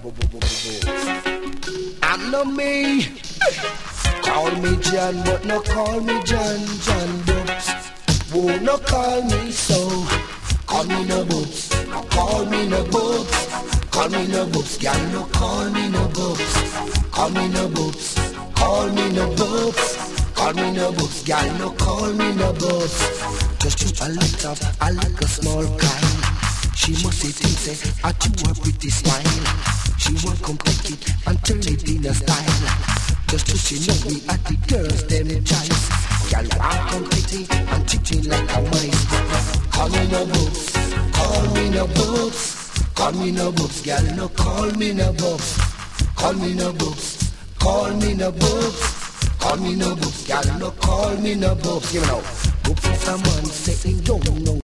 I'm no me. Call me John, but no call me John Books. Who no call me so? Call me no Books. Call me no Books. Call me no Books. Girl, no call me no Books. Call me no Books. Call me no Books. Call me no Books. Girl, no call me no Books. Just shoot a little small kind. She must say things say at you a pretty smile. She won't come take it and turn it in a style. Just to she know me at the girls them choice. Girl, walk on pretty and chicken like a mice. Call me no Books. Call me no Books. Call me no Books. Girl, no call me no Books. Call me no Books. Call me no Books. Call me no Books. Girl, no call me no Books. Give me now. Books is a man sitting down